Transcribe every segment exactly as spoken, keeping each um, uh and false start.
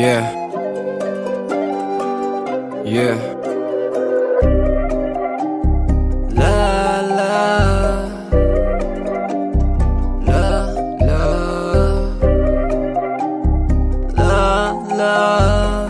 Yeah. Yeah. La la. La la. La la.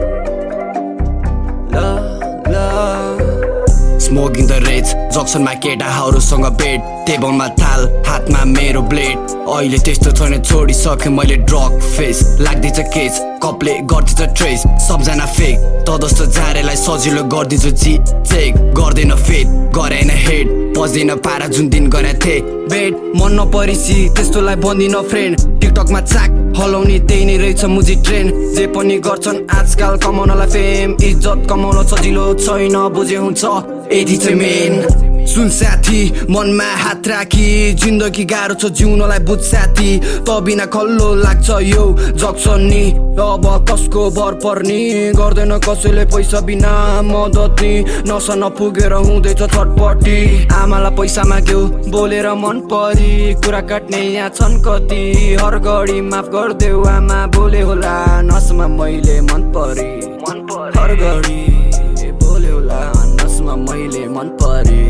La la. Smoking the rates, junction मा केटाहरुसँग bed, टेबलमा थाल, हातमा मेरो ब्लेड. अहिले त्यस्तो छैन, छोडिसके मैले ड्रग फेस. लाग्दैछ केस, कपले गर्दैछ ट्रेस. सबजना फेक, त जस्तो झारेलाई सजिलो गर्दिन्छु जी चेक. गर्दैन फेद, गरेन हेड, पस्दैन पारा जुन दिन गरे थिए बेड. मन नपरिसी त्यस्तोलाई बन्दिन फ्रेन्ड. टिकटकमा चाक हलाउने त्यही नै रहेछ मुजी ट्रेन्ड. जे पनि गर्छन् आजकाल कमाउनलाई फेम, इज्जत कमाउन सजिलो छैन, बुझे हुन्छ यति चाहिँ मेन. सुन साथी, मनमा हात राखी, जिन्दगी गाह्रो छ जिउनलाई बुझ साथी. त बिना खल्लो लाग्छ यो जक्सन नि, अब कसको भर पर्ने. गर्दैन कसैले पैसा बिना मद्दत नि, नसा नपुगेर हुँदैछ छटपटी. आमालाई पैसा माग्यो बोलेर मन परी, कुरा काट्ने यहाँ छन् कति. हर घडी माफ गरिदेऊ आमा बोले होला, नसमा मैले मन परी. हर घडी बोले होला, नसमा मैले मन परी.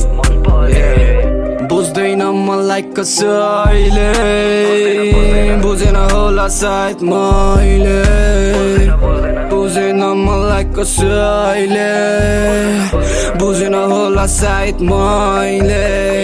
बुझ्दैन मलाई कसैले, बुझेन होला सायद मैले. बुझेन मलाई कसैले, बुझेन होला सायद मैले.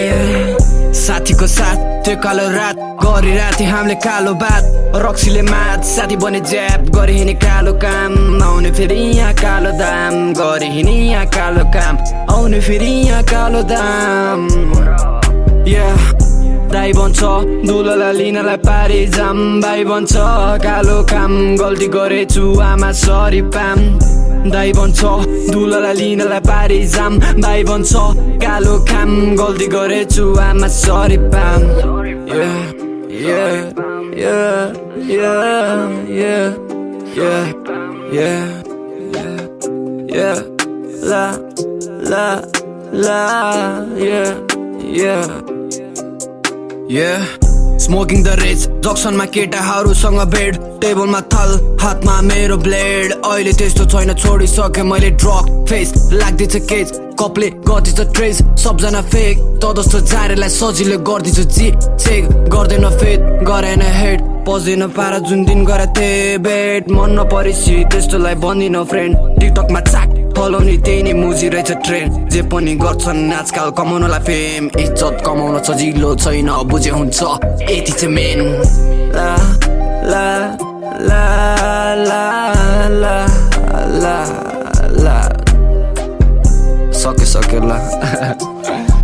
साथीको साथ त्यो कालो रात गरिराथे हामीले कालो बात. रक्सीले मात साथी बने ज्याप गरे हिँडे कालो काम. आउने फेरि यहाँ कालो दाम, गरे हिँडे यहाँ कालो काम. आउने फेरि यहाँ कालो दाम. Yeah. दाइ भन्छ दुलोलाई लिनलाई पारी जाम. भाइ भन्छ कालो काम गल्ती गरेछु आमा सरी पाम. दाइ भन्छ दुलोलाई लिनलाई पारी जाम. भाइ भन्छ कालो काम गल्ती गरेछु आमा सरी पाम. Yeah, yeah, yeah, yeah, yeah, yeah, yeah, yeah, yeah, la, la, la, yeah, yeah. Yeah. Smoking the rates, जक्सनमा केटाहरुसँग बेड, टेबलमा थाल, हातमा मेरो ब्लेड. अहिले त्यस्तो छैन, छोडिसके मैले ड्रग फेस. लाग्दैछ केस, कपले गर्दैछ ट्रेस. सबजना फेक, त जस्तो झारेलाई सजिलो गर्दिन्छु जी चेक. गर्दैन फेद, गरेन हेड, पस्दैन पारा जुन दिन गरे थिए बेड. मन नपरिसी त्यस्तोलाई बन्दिन फ्रेन्ड. टिकटकमा चाक हलाउने त्यही नै मुजी रहेछ ट्रेन्ड. जे पनि गर्छन् आजकाल कमाउनलाई फेम, इज्जत कमाउन सजिलो छैन, बुझे हुन्छ यति चाहिँ मेन. ला ला ला ला ला ला ला. सके सके ला.